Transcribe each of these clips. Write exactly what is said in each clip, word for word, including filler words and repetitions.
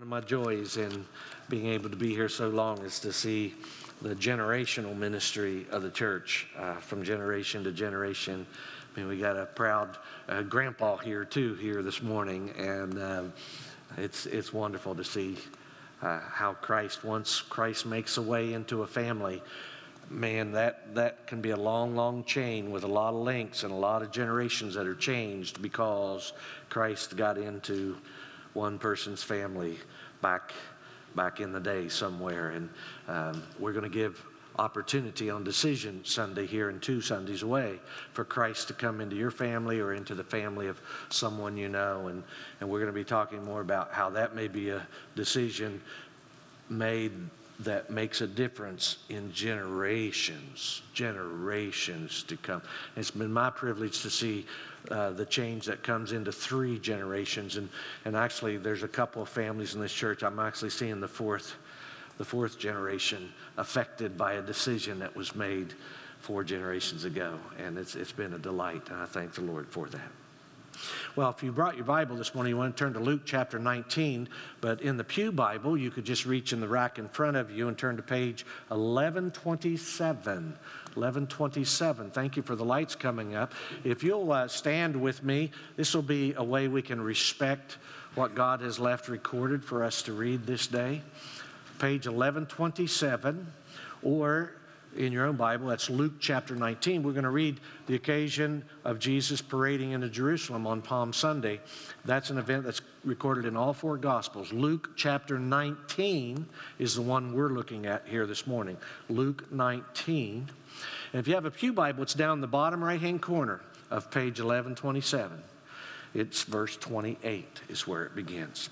of my joys in being able to be here so long is to see the generational ministry of the church uh, from generation to generation. I mean, we got a proud uh, grandpa here too here this morning, and um, it's it's wonderful to see uh, how Christ, once Christ makes a way into a family, man, that, that can be a long, long chain with a lot of links and a lot of generations that are changed because Christ got into one person's family back back in the day somewhere. And um, we're going to give opportunity on Decision Sunday here and two Sundays away for Christ to come into your family or into the family of someone you know. And, and we're going to be talking more about how that may be a decision made that makes a difference in generations, generations to come. It's been my privilege to see uh, the change that comes into three generations. And, and actually, there's a couple of families in this church. I'm actually seeing the fourth, the fourth generation affected by a decision that was made four generations ago. And it's it's been a delight, and I thank the Lord for that. Well, if you brought your Bible this morning, you want to turn to Luke chapter nineteen, but in the Pew Bible, you could just reach in the rack in front of you and turn to page eleven twenty-seven. eleven twenty-seven. Thank you for the lights coming up. If you'll uh, stand with me, this will be a way we can respect what God has left recorded for us to read this day. Page eleven twenty-seven, or in your own Bible, that's Luke chapter nineteen. We're going to read the occasion of Jesus parading into Jerusalem on Palm Sunday. That's an event that's recorded in all four Gospels. Luke chapter nineteen is the one we're looking at here this morning. Luke nineteen. And if you have a Pew Bible, it's down the bottom right-hand corner of page eleven twenty-seven. It's verse twenty-eight is where it begins.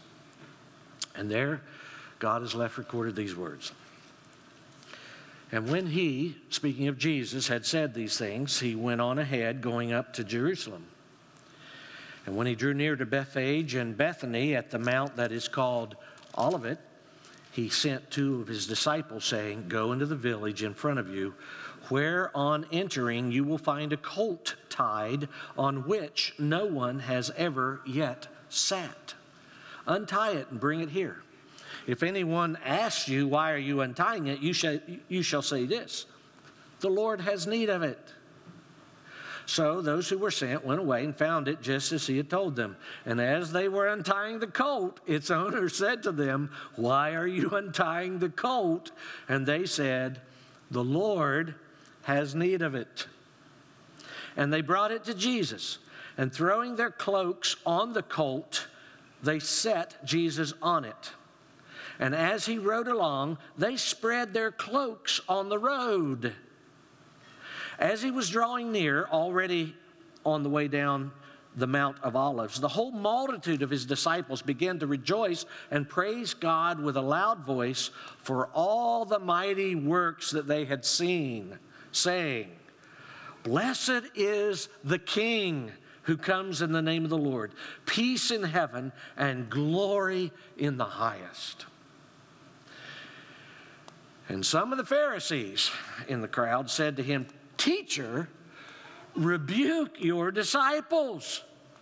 And there, God has left recorded these words. And when he, speaking of Jesus, had said these things, he went on ahead, going up to Jerusalem. And when he drew near to Bethphage and Bethany at the mount that is called Olivet, he sent two of his disciples, saying, Go into the village in front of you, where on entering you will find a colt tied, on which no one has ever yet sat. Untie it and bring it here. If anyone asks you, why are you untying it, you shall, you shall say this, the Lord has need of it. So those who were sent went away and found it just as he had told them. And as they were untying the colt, its owner said to them, why are you untying the colt? And they said, the Lord has need of it. And they brought it to Jesus. And throwing their cloaks on the colt, they set Jesus on it. And as he rode along, they spread their cloaks on the road. As he was drawing near, already on the way down the Mount of Olives, the whole multitude of his disciples began to rejoice and praise God with a loud voice for all the mighty works that they had seen, saying, Blessed is the King who comes in the name of the Lord, peace in heaven and glory in the highest. And some of the Pharisees in the crowd said to him, Teacher, rebuke your disciples.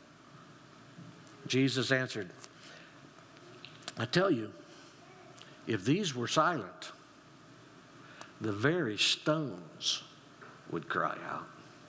Jesus answered, I tell you, if these were silent, the very stones would cry out.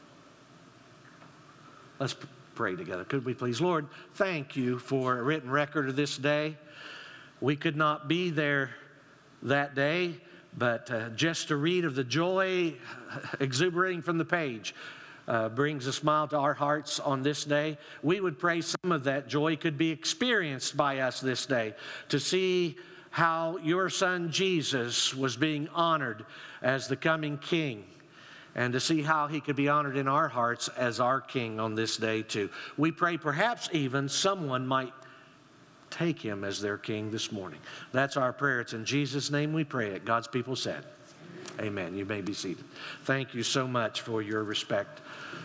Let's pray together, could we please? Lord, thank you for a written record of this day. We could not be there that day, but uh, just to read of the joy exuberating from the page uh, brings a smile to our hearts on this day. We would pray some of that joy could be experienced by us this day, to see how your son Jesus was being honored as the coming King, and to see how he could be honored in our hearts as our King on this day too. We pray perhaps even someone might take him as their King this morning. That's our prayer. It's in Jesus' name we pray it. God's people said, amen. Amen. You may be seated. Thank you so much for your respect.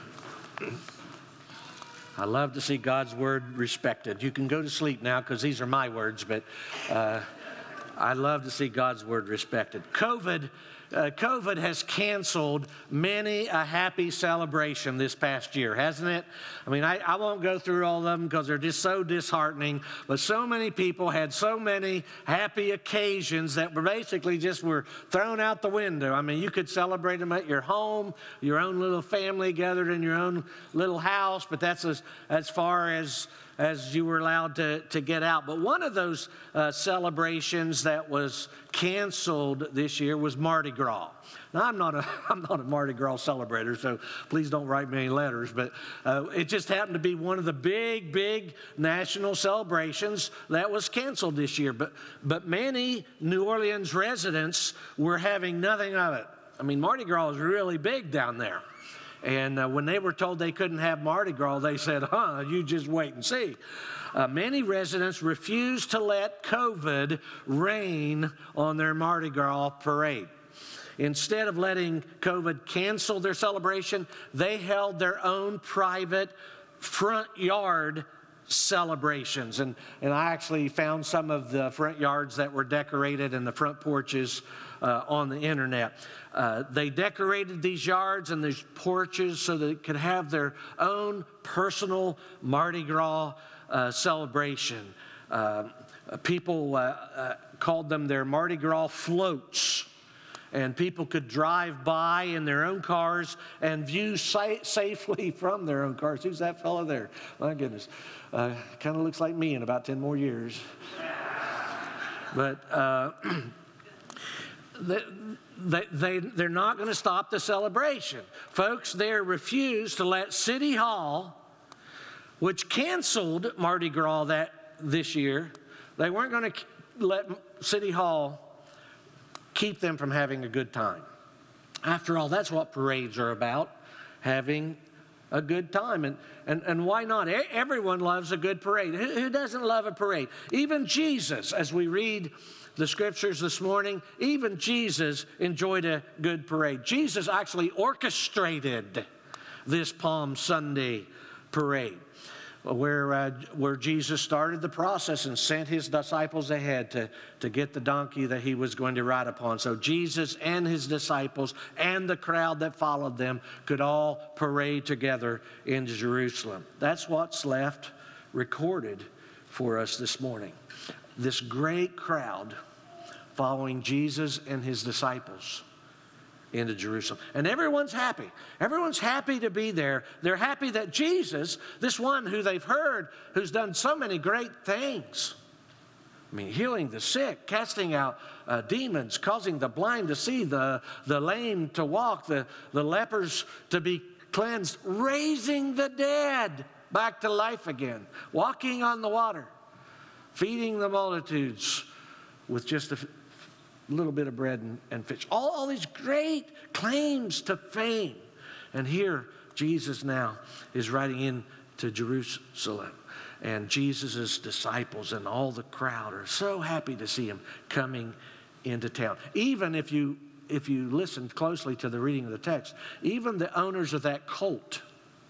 I love to see God's word respected. You can go to sleep now because these are my words, but uh, I love to see God's word respected. COVID, uh, COVID has canceled many a happy celebration this past year, hasn't it? I mean, I, I won't go through all of them because they're just so disheartening, but so many people had so many happy occasions that were basically just were thrown out the window. I mean, you could celebrate them at your home, your own little family gathered in your own little house, but that's as, as far as as you were allowed to, to get out. But one of those uh, celebrations that was canceled this year was Mardi Gras. Now, I'm not a, I'm not a Mardi Gras celebrator, so please don't write me any letters, but uh, it just happened to be one of the big, big national celebrations that was canceled this year. But, but many New Orleans residents were having nothing of it. I mean, Mardi Gras is really big down there. And uh, when they were told they couldn't have Mardi Gras, they said, huh, you just wait and see. Uh, many residents refused to let COVID reign on their Mardi Gras parade. Instead of letting COVID cancel their celebration, they held their own private front yard celebrations. And, and I actually found some of the front yards that were decorated and the front porches uh, on the internet. Uh, they decorated these yards and these porches so that they could have their own personal Mardi Gras uh, celebration. Uh, people uh, uh, called them their Mardi Gras floats. And people could drive by in their own cars and view sa- safely from their own cars. Who's that fellow there? My goodness. Uh, kind of looks like me in about ten more years. But uh, they, they, they, they're not going to stop the celebration. Folks there refused to let City Hall, which canceled Mardi Gras that this year, they weren't going to let City Hall keep them from having a good time. After all, that's what parades are about, having a good time. And, and, and why not? Everyone loves a good parade. Who, who doesn't love a parade? Even Jesus, as we read the scriptures this morning, even Jesus enjoyed a good parade. Jesus actually orchestrated this Palm Sunday parade, where uh, where Jesus started the process and sent his disciples ahead to, to get the donkey that he was going to ride upon. So Jesus and his disciples and the crowd that followed them could all parade together into Jerusalem. That's what's left recorded for us this morning. This great crowd following Jesus and his disciples into Jerusalem. And everyone's happy. Everyone's happy to be there. They're happy that Jesus, this one who they've heard, who's done so many great things, I mean, healing the sick, casting out uh, demons, causing the blind to see, the, the lame to walk, the, the lepers to be cleansed, raising the dead back to life again, walking on the water, feeding the multitudes with just a little bit of bread and, and fish. All, all these great claims to fame. And here, Jesus now is riding into Jerusalem. And Jesus' disciples and all the crowd are so happy to see him coming into town. Even if you, if you listened closely to the reading of the text, even the owners of that colt,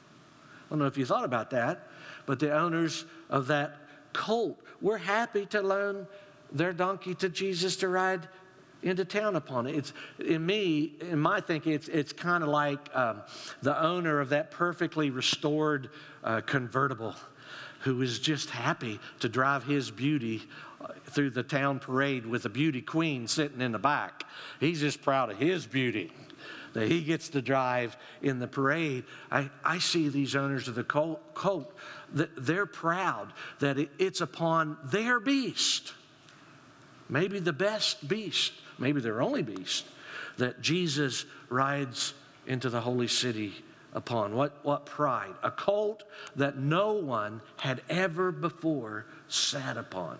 I don't know if you thought about that, but the owners of that colt were happy to loan their donkey to Jesus to ride into town upon it. It's in me, in my thinking, it's it's kind of like um, the owner of that perfectly restored uh, convertible, who is just happy to drive his beauty through the town parade with the beauty queen sitting in the back. He's just proud of his beauty that he gets to drive in the parade. I, I see these owners of the colt, colt that they're proud that it, it's upon their beast, maybe the best beast, maybe their only beast, that Jesus rides into the holy city upon. What, what pride. A colt that no one had ever before sat upon.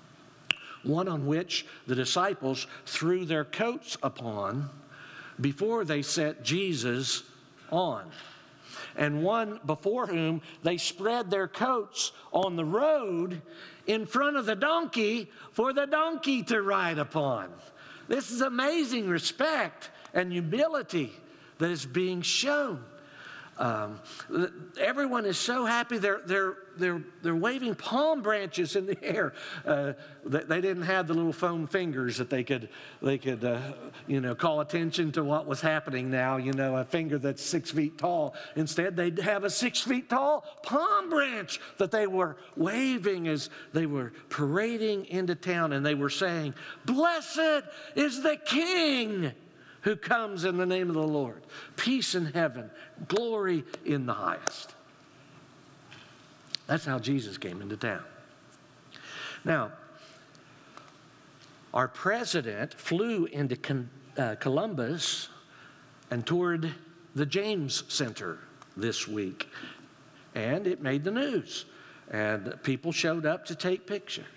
One on which the disciples threw their coats upon before they set Jesus on. And one before whom they spread their coats on the road in front of the donkey for the donkey to ride upon. This is amazing respect and humility that is being shown. Um, everyone is so happy. They're, they're, they're, they're waving palm branches in the air. Uh, they, they didn't have the little foam fingers that they could, they could uh, you know, call attention to what was happening now, you know, a finger that's six feet tall. Instead, they'd have a six feet tall palm branch that they were waving as they were parading into town, and they were saying, "Blessed is the King who comes in the name of the Lord. Peace in heaven, glory in the highest." That's how Jesus came into town. Now, our president flew into Con- uh, Columbus and toured the James Center this week, and it made the news, and people showed up to take pictures.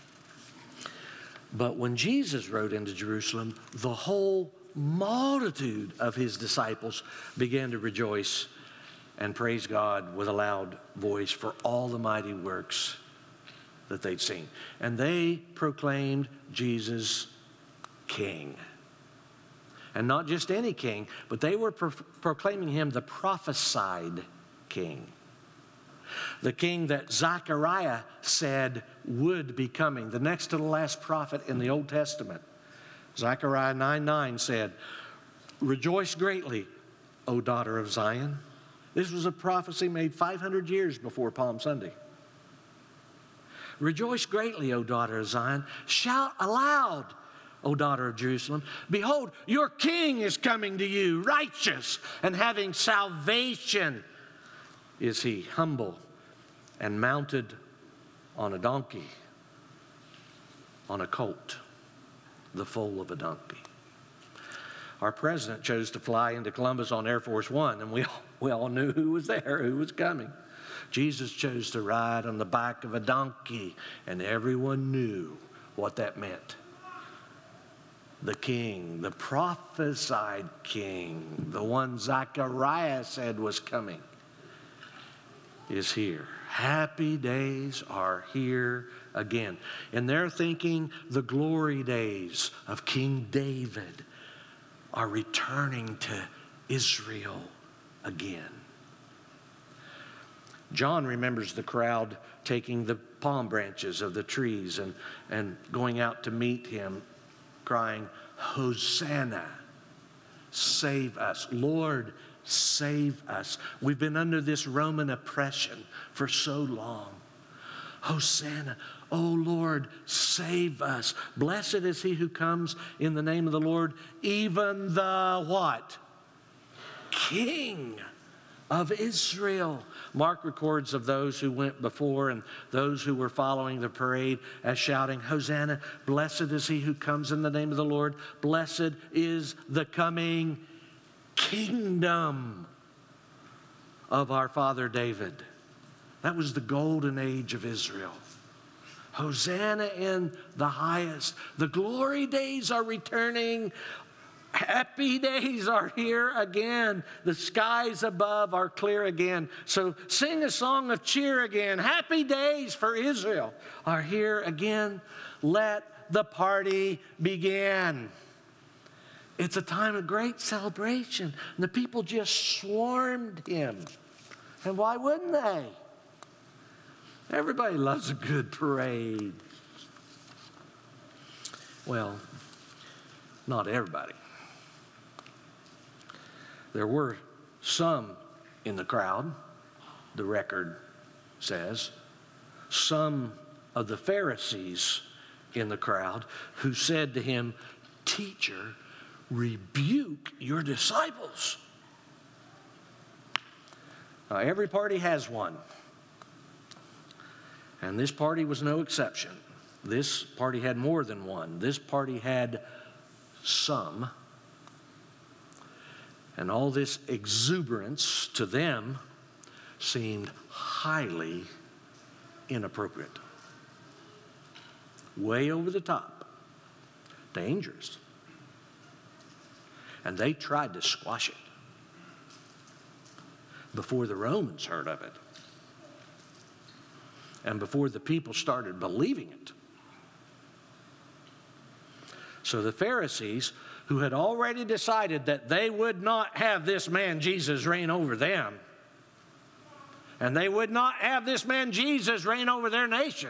But when Jesus rode into Jerusalem, the whole multitude of his disciples began to rejoice and praise God with a loud voice for all the mighty works that they'd seen. And they proclaimed Jesus King. And not just any king, but they were pro- proclaiming him the prophesied king. The king that Zechariah said would be coming, the next to the last prophet in the Old Testament. Zechariah nine nine said, "Rejoice greatly, O daughter of Zion." This was a prophecy made five hundred years before Palm Sunday. "Rejoice greatly, O daughter of Zion. Shout aloud, O daughter of Jerusalem. Behold, your king is coming to you, righteous and having salvation is he, humble and mounted on a donkey, on a colt, the foal of a donkey." Our president chose to fly into Columbus on Air Force One, and we all, we all knew who was there, who was coming. Jesus chose to ride on the back of a donkey, and everyone knew what that meant. The king, the prophesied king, the one Zechariah said was coming, is here. Happy days are here again. And they're thinking the glory days of King David are returning to Israel again. John remembers the crowd taking the palm branches of the trees and, and going out to meet him, crying, "Hosanna, save us. Lord, save us. We've been under this Roman oppression for so long. Hosanna, O Lord, save us. Blessed is he who comes in the name of the Lord, even the" what? "King of Israel." Mark records of those who went before and those who were following the parade as shouting, "Hosanna, blessed is he who comes in the name of the Lord. Blessed is the coming kingdom of our father David." That was the golden age of Israel. Hosanna in the highest. The glory days are returning. Happy days are here again. The skies above are clear again. So sing a song of cheer again. Happy days for Israel are here again. Let the party begin. It's a time of great celebration. And the people just swarmed him. And why wouldn't they? Everybody loves a good parade. Well, not everybody. There were some in the crowd, the record says, some of the Pharisees in the crowd who said to him, "Teacher, rebuke your disciples." Now, every party has one. And this party was no exception. This party had more than one. This party had some. And all this exuberance to them seemed highly inappropriate. Way over the top. Dangerous. And they tried to squash it before the Romans heard of it. And before the people started believing it. So the Pharisees, who had already decided that they would not have this man Jesus reign over them, And they would not have this man Jesus reign over their nation.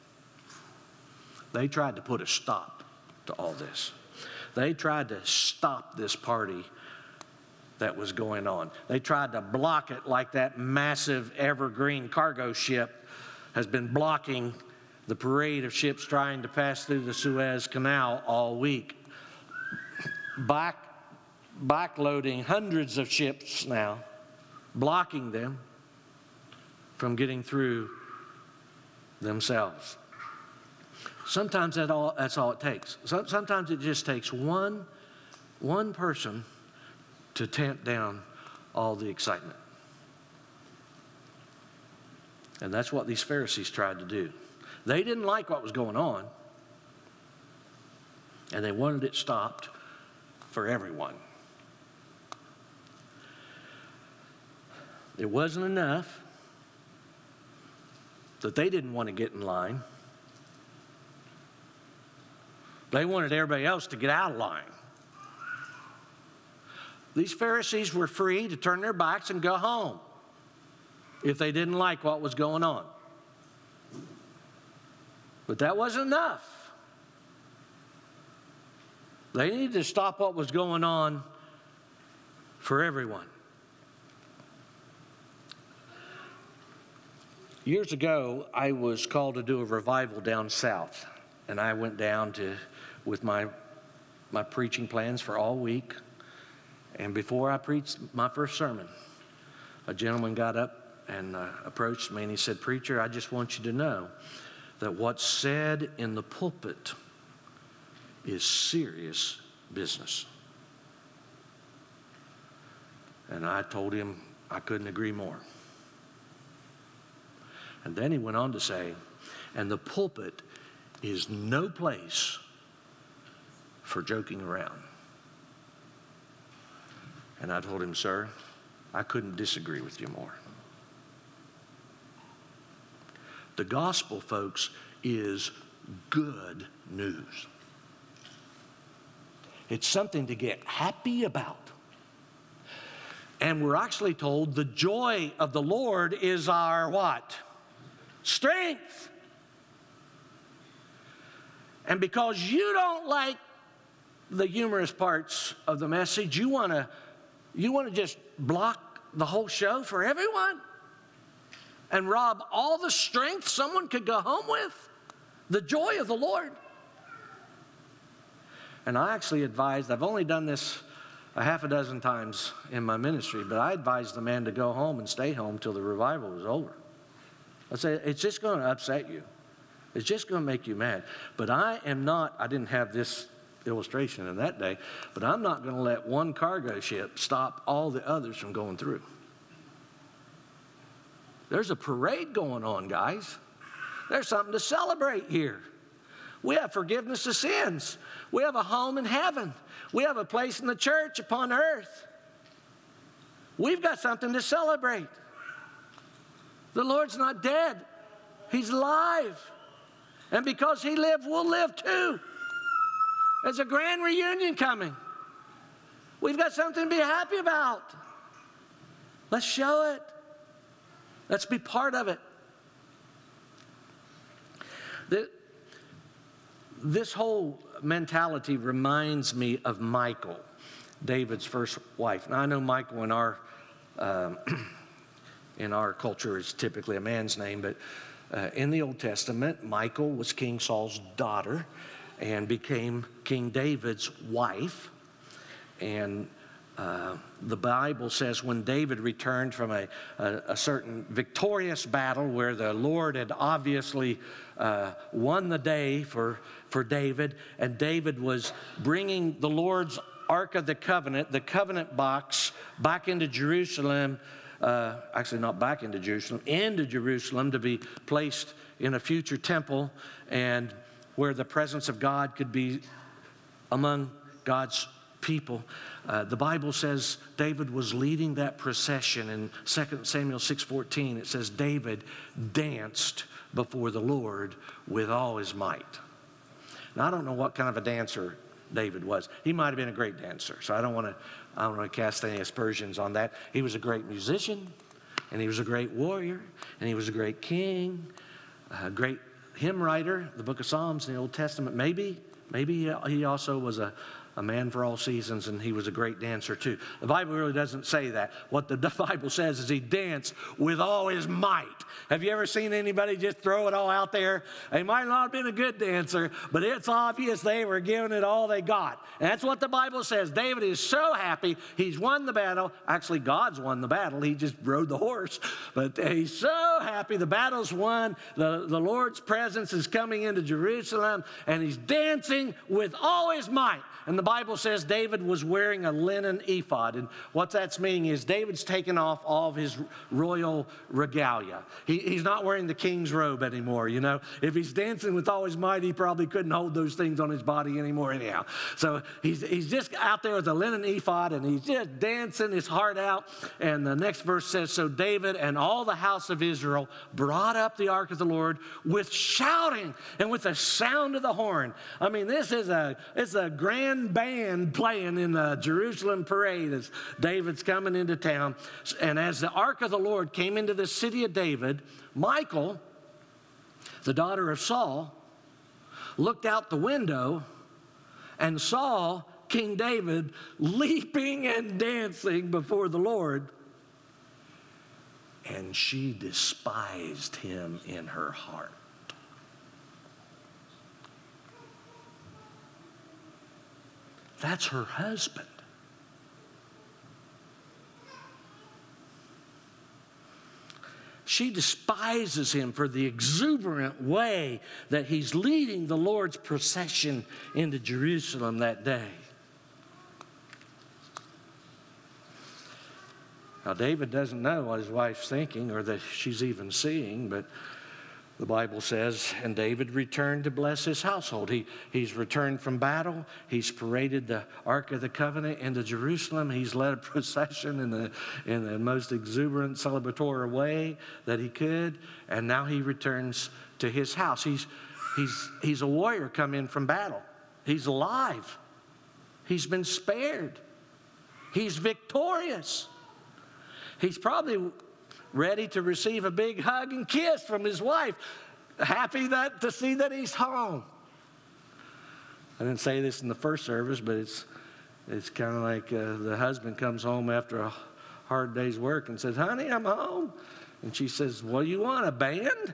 They tried to put a stop to all this. They tried to stop this party that was going on. They tried to block it like that massive evergreen cargo ship has been blocking the parade of ships trying to pass through the Suez Canal all week. Back, backloading hundreds of ships now, blocking them from getting through themselves. Sometimes that all, that's all it takes. Sometimes it just takes one, one person to tamp down all the excitement. And that's what these Pharisees tried to do. They didn't like what was going on, and they wanted it stopped for everyone. It wasn't enough that they didn't want to get in line. They wanted everybody else to get out of line. These Pharisees were free to turn their backs and go home if they didn't like what was going on. But that wasn't enough. They needed to stop what was going on for everyone. Years ago, I was called to do a revival down south, and I went down to with my my preaching plans for all week. And before I preached my first sermon, a gentleman got up and uh, approached me, and he said, "Preacher, I just want you to know that what's said in the pulpit is serious business." And I told him I couldn't agree more. And then he went on to say, "And the pulpit is no place for joking around." And I told him, "Sir, I couldn't disagree with you more." The gospel, folks, is good news. It's something to get happy about. And we're actually told the joy of the Lord is our what? Strength. And because you don't like the humorous parts of the message, you want to you want to just block the whole show for everyone and rob all the strength someone could go home with, the joy of the Lord. And I actually advised, I've only done this a half a dozen times in my ministry, but I advised the man to go home and stay home till the revival was over. I said, it's just going to upset you. It's just going to make you mad. But I am not, I didn't have this illustration in that day, but I'm not going to let one cargo ship stop all the others from going through. There's a parade going on, guys. There's something to celebrate here. We have forgiveness of sins. We have a home in heaven. We have a place in the church upon earth. We've got something to celebrate. The Lord's not dead. He's alive. And because he lived, we'll live too. There's a grand reunion coming. We've got something to be happy about. Let's show it. Let's be part of it. This whole mentality reminds me of Michal, David's first wife. Now, I know Michal in our um, in our culture is typically a man's name, but uh, in the Old Testament, Michal was King Saul's daughter and became King David's wife. And uh, the Bible says when David returned from a, a, a certain victorious battle where the Lord had obviously uh, won the day for, for David, and David was bringing the Lord's Ark of the Covenant, the covenant box, back into Jerusalem, uh, actually not back into Jerusalem, into Jerusalem to be placed in a future temple and where the presence of God could be among God's people. Uh, the Bible says David was leading that procession. In Second Samuel six fourteen, it says David danced before the Lord with all his might. Now, I don't know what kind of a dancer David was. He might have been a great dancer, so I don't want to I don't want to cast any aspersions on that. He was a great musician. and he was a great warrior, and he was a great king, a great hymn writer, the book of Psalms in the Old Testament. Maybe, maybe he also was a, a man for all seasons, and he was a great dancer too. The Bible really doesn't say that. What the Bible says is he danced with all his might. Have you ever seen anybody just throw it all out there? They might not have been a good dancer, but it's obvious they were giving it all they got. And that's what the Bible says. David is so happy he's won the battle. Actually, God's won the battle. He just rode the horse. But he's so happy the battle's won. The, the Lord's presence is coming into Jerusalem, and he's dancing with all his might. And the Bible says David was wearing a linen ephod. And what that's meaning is David's taken off all of his royal regalia. He, he's not wearing the king's robe anymore, you know. If he's dancing with all his might, he probably couldn't hold those things on his body anymore anyhow. So he's, he's just out there with a linen ephod, and he's just dancing his heart out. And the next verse says, so David and all the house of Israel brought up the ark of the Lord with shouting and with the sound of the horn. I mean, this is a, it's a grand band playing in the Jerusalem parade as David's coming into town. And as the ark of the Lord came into the city of David, Michal, the daughter of Saul, looked out the window and saw King David leaping and dancing before the Lord. And she despised him in her heart. That's her husband. She despises him for the exuberant way that he's leading the Lord's procession into Jerusalem that day. Now, David doesn't know what his wife's thinking or that she's even seeing, but the Bible says, and David returned to bless his household. He, he's returned from battle. He's paraded the Ark of the Covenant into Jerusalem. He's led a procession in the, in the most exuberant, celebratory way that he could. And now he returns to his house. He's, he's, he's a warrior come in from battle. He's alive. He's been spared. He's victorious. He's probably ready to receive a big hug and kiss from his wife, happy that to see that he's home. I didn't say this in the first service, but it's it's kind of like uh, the husband comes home after a hard day's work and says, honey, I'm home. And she says, what do you want, a band?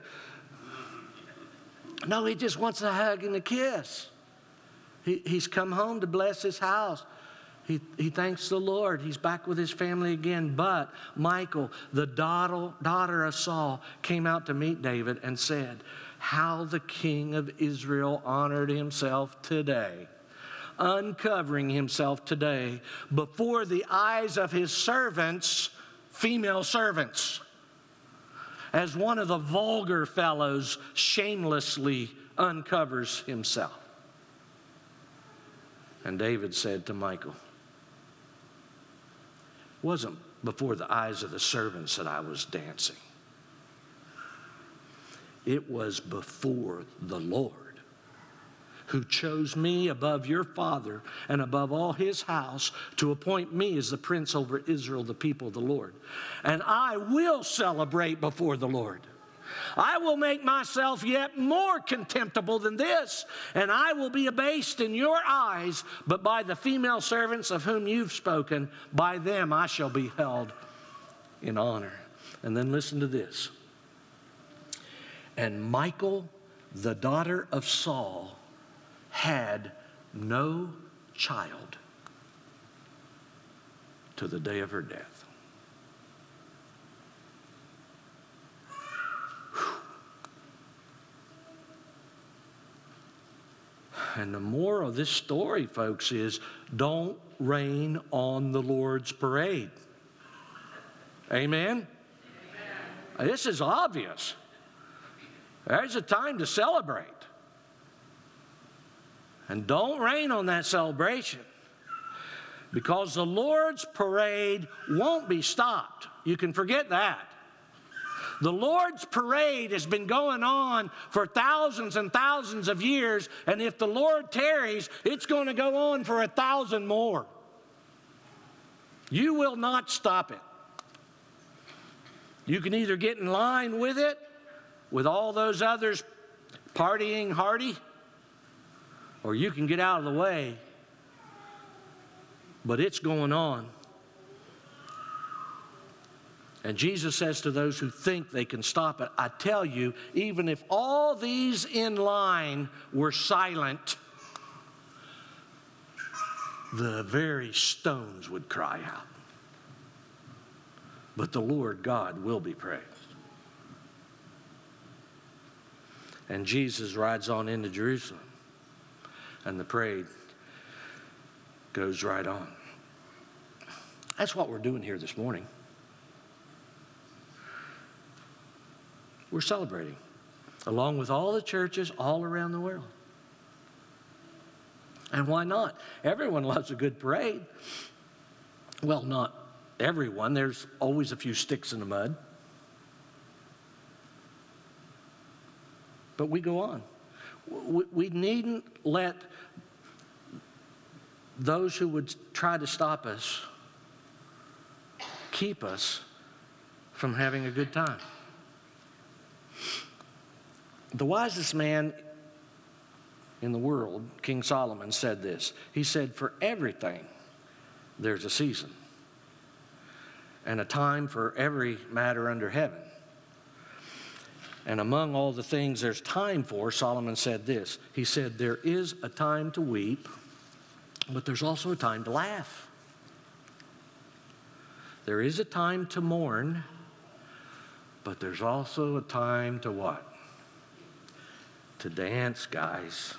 No, he just wants a hug and a kiss. He, he's come home to bless his house. He, he thanks the Lord. He's back with his family again. But Michal, the daughter, daughter of Saul, came out to meet David and said, how the king of Israel honored himself today, uncovering himself today before the eyes of his servants, female servants, as one of the vulgar fellows shamelessly uncovers himself. And David said to Michal, wasn't before the eyes of the servants that I was dancing. It was before the Lord, who chose me above your father and above all his house to appoint me as the prince over Israel, the people of the Lord. And I will celebrate before the Lord. I will make myself yet more contemptible than this, and I will be abased in your eyes, but by the female servants of whom you've spoken, by them I shall be held in honor. And then listen to this. And Michal, the daughter of Saul, had no child to the day of her death. And the moral of this story, folks, is don't rain on the Lord's parade. Amen? Amen. This is obvious. There's a time to celebrate. And don't rain on that celebration, because the Lord's parade won't be stopped. You can forget that. The Lord's parade has been going on for thousands and thousands of years, and if the Lord tarries, it's going to go on for a thousand more. You will not stop it. You can either get in line with it, with all those others partying hardy, or you can get out of the way. But it's going on. And Jesus says to those who think they can stop it, I tell you, even if all these in line were silent, the very stones would cry out. But the Lord God will be praised. And Jesus rides on into Jerusalem, and the parade goes right on. That's what we're doing here this morning. We're celebrating, along with all the churches all around the world. And why not? Everyone loves a good parade. Well, not everyone. There's always a few sticks in the mud. But we go on. We, we needn't let those who would try to stop us keep us from having a good time. The wisest man in the world, King Solomon, said this. He said, for everything there's a season and a time for every matter under heaven. And among all the things there's time for, Solomon said this. He said, there is a time to weep, but there's also a time to laugh. There is a time to mourn, but there's also a time to what? To dance, guys.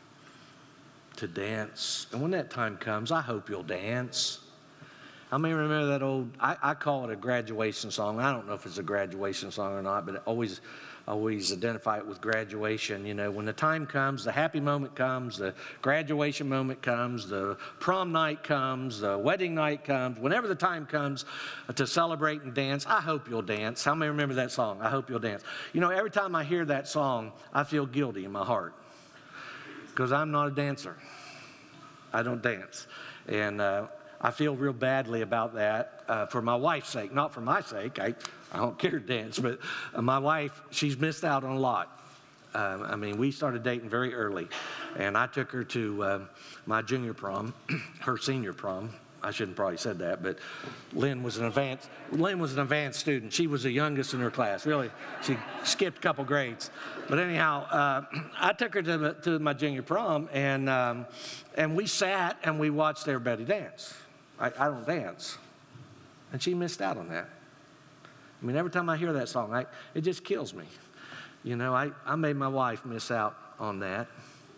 To dance. And when that time comes, I hope you'll dance. I may remember that old, I, I call it a graduation song. I don't know if it's a graduation song or not, but I always, always identify it with graduation. You know, when the time comes, the happy moment comes, the graduation moment comes, the prom night comes, the wedding night comes, whenever the time comes to celebrate and dance, I hope you'll dance. How many remember that song? I hope you'll dance. You know, every time I hear that song, I feel guilty in my heart because I'm not a dancer. I don't dance. And, uh, I feel real badly about that uh, for my wife's sake, not for my sake. I, I don't care to dance, but uh, my wife, she's missed out on a lot. Um, I mean, we started dating very early, and I took her to uh, my junior prom, her senior prom. I shouldn't probably said that, but Lynn was an advanced, Lynn was an advanced student. She was the youngest in her class. Really, she skipped a couple grades. But anyhow, uh, I took her to, the, to my junior prom, and um, and we sat and we watched everybody dance. I, I don't dance. And she missed out on that. I mean, every time I hear that song, I, it just kills me. You know, I, I made my wife miss out on that.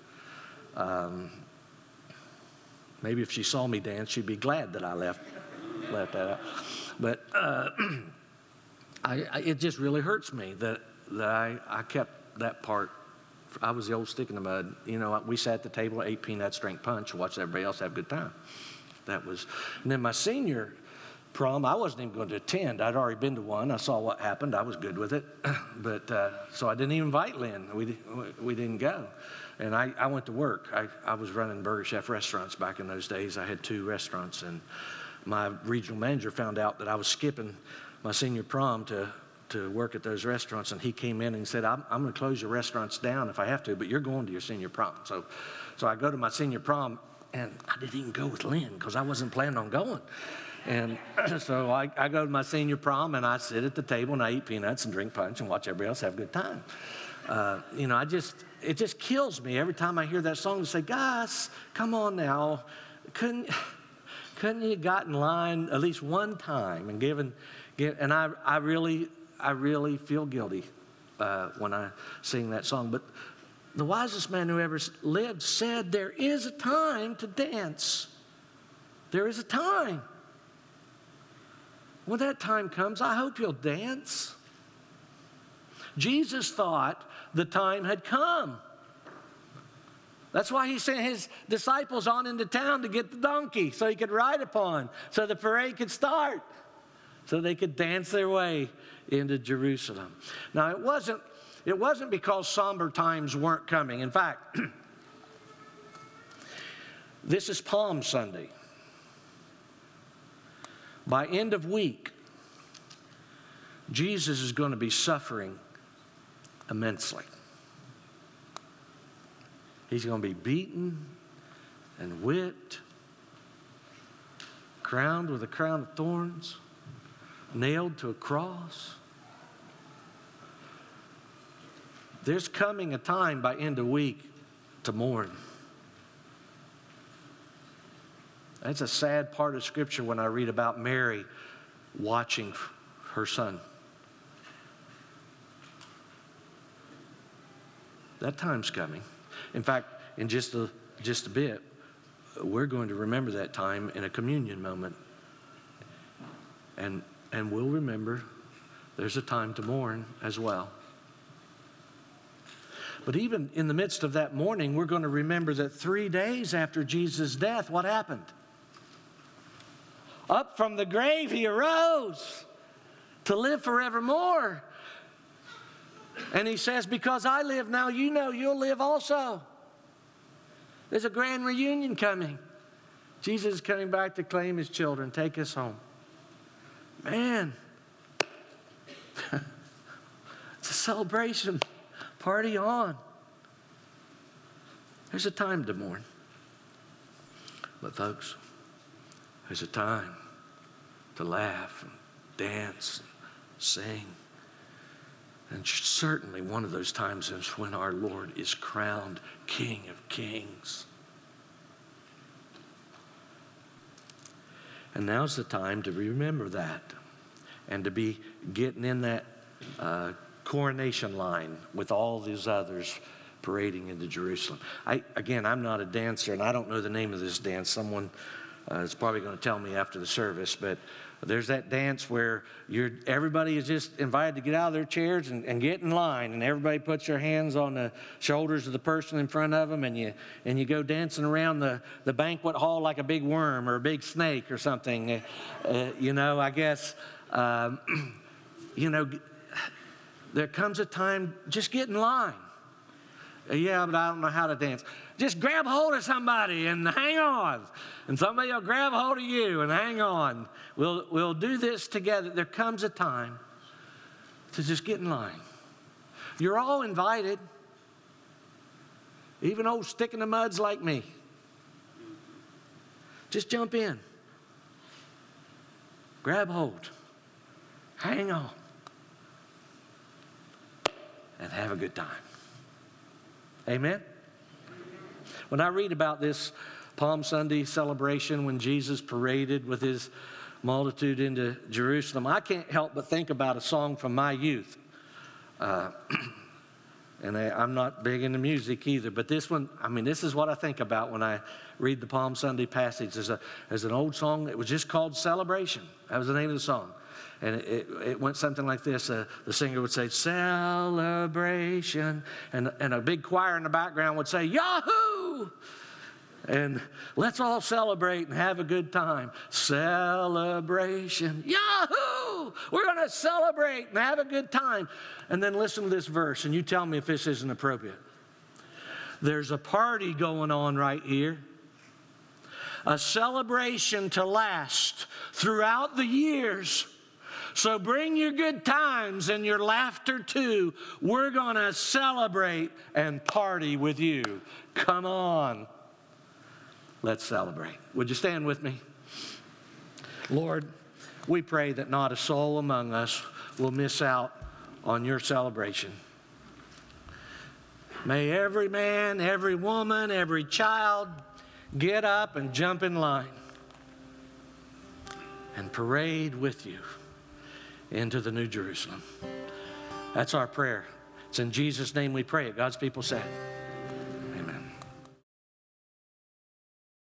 Um, maybe if she saw me dance, she'd be glad that I left, left that out. But uh, I, I, it just really hurts me that, that I, I kept that part. I was the old stick in the mud. You know, we sat at the table, ate peanuts, drank punch, watched everybody else have a good time. That was, and then my senior prom, I wasn't even going to attend. I'd already been to one. I saw what happened. I was good with it. But, uh, so I didn't even invite Lynn. We, we didn't go. And I, I went to work. I, I was running Burger Chef restaurants back in those days. I had two restaurants, and my regional manager found out that I was skipping my senior prom to, to work at those restaurants, and he came in and said, I'm, I'm going to close your restaurants down if I have to, but you're going to your senior prom. So, so I go to my senior prom, and I didn't even go with Lynn because I wasn't planning on going. And so I, I go to my senior prom, and I sit at the table, and I eat peanuts and drink punch and watch everybody else have a good time. Uh, you know, I just, it just kills me every time I hear that song to say, guys, come on now. Couldn't, couldn't you got in line at least one time and given, give, and I, I really, I really feel guilty uh, when I sing that song. But the wisest man who ever lived said there is a time to dance. There is a time. When that time comes, I hope you'll dance. Jesus thought the time had come. That's why he sent his disciples on into town to get the donkey so he could ride upon, so the parade could start, so they could dance their way into Jerusalem. Now, it wasn't It wasn't because somber times weren't coming. In fact, this is Palm Sunday. By end of week, Jesus is going to be suffering immensely. He's going to be beaten and whipped, crowned with a crown of thorns, nailed to a cross. There's coming a time by end of week to mourn. That's a sad part of Scripture when I read about Mary watching her son. That time's coming. In fact, in just a, just a bit, we're going to remember that time in a communion moment. And, and we'll remember there's a time to mourn as well. But even in the midst of that mourning, we're going to remember that three days after Jesus' death, what happened? Up from the grave he arose to live forevermore. And he says, because I live now, you know you'll live also. There's a grand reunion coming. Jesus is coming back to claim his children, take us home. Man, it's a celebration. Party on. There's a time to mourn. But folks, there's a time to laugh and dance and sing. And certainly one of those times is when our Lord is crowned King of Kings. And now's the time to remember that and to be getting in that uh, coronation line with all these others parading into Jerusalem. I, again, I'm not a dancer, and I don't know the name of this dance. Someone uh, is probably going to tell me after the service, but there's that dance where you're, everybody is just invited to get out of their chairs and, and get in line, and everybody puts their hands on the shoulders of the person in front of them, and you and you go dancing around the, the banquet hall like a big worm or a big snake or something. Uh, you know, I guess, um, you know, there comes a time, just get in line. Yeah, but I don't know how to dance. Just grab hold of somebody and hang on. And somebody will grab hold of you and hang on. We'll, we'll do this together. There comes a time to just get in line. You're all invited. Even old stick-in-the-muds like me. Just jump in. Grab hold. Hang on. And have a good time. Amen? When I read about this Palm Sunday celebration when Jesus paraded with his multitude into Jerusalem, I can't help but think about a song from my youth. Uh, and I, I'm not big into music either, but this one, I mean, this is what I think about when I read the Palm Sunday passage. There's, a, there's an old song that was just called Celebration. That was the name of the song. And it, it, it went something like this. Uh, the singer would say, celebration. And, and a big choir in the background would say, Yahoo! And let's all celebrate and have a good time. Celebration. Yahoo! We're going to celebrate and have a good time. And then listen to this verse, and you tell me if this isn't appropriate. There's a party going on right here. A celebration to last throughout the years. So bring your good times and your laughter too. We're going to celebrate and party with you. Come on. Let's celebrate. Would you stand with me? Lord, we pray that not a soul among us will miss out on your celebration. May every man, every woman, every child get up and jump in line and parade with you into the New Jerusalem. That's our prayer. It's in Jesus' name we pray it. God's people say.